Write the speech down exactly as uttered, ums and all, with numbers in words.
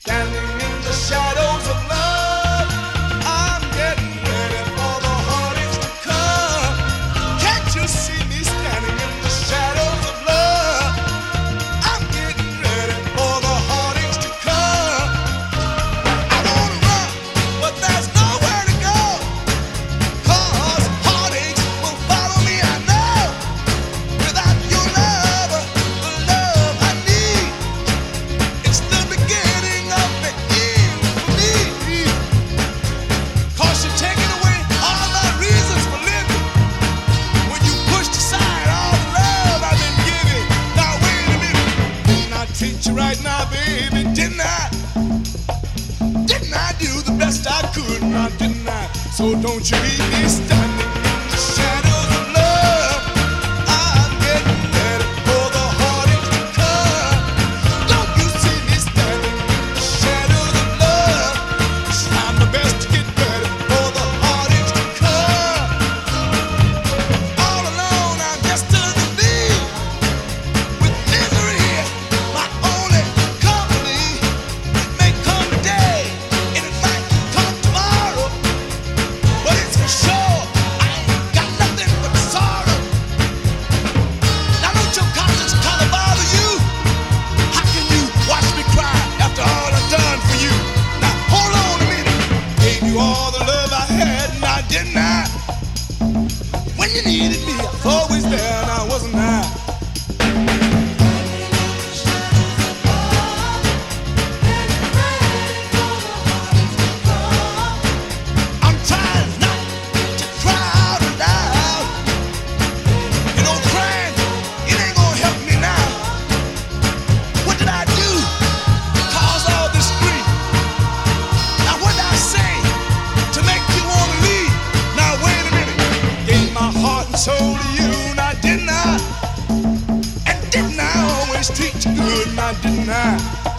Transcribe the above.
Standing in the shadows of love, I'm getting ready for the heartaches to come. Can't you see me standing in the shadows of love? I'm getting ready for the heartaches to come. I wanna run, but there's nowhere to go. 'Cause heartaches will follow me, I know. Without your love, the love I need, it's the beginning of the end for me. 'Cause you're taking away all my reasons for living when you pushed aside all the love I've been giving. Now wait a minute, didn't I treat you right now, baby? Didn't I? Didn't I do the best I could? Now didn't I? So don't you leave me standing in the shadows of love. I'm getting ready for the heartaches to come. Don't you see me standing in the shadows of love? Trying my best to get ready for the heartaches to come. All alone, I'm just to the lead, with misery my only company. It may come today, and it might come tomorrow, but it's for sure I ain't got nothing but sorrow. Now don't your conscience color bother you? How can you watch me cry after all I've done for you? Now hold on a minute. Gave you all the love I had, now didn't I? When you needed me, I was always there, now wasn't I? I'm trying not to cry out loud. You know, crying, it ain't gonna help me now. What did I do to cause all this grief? Now what did I say to make you wanna leave? Now wait a minute. Gave my heart and soul to you, now didn't I? And didn't I always treat you good? Now didn't I?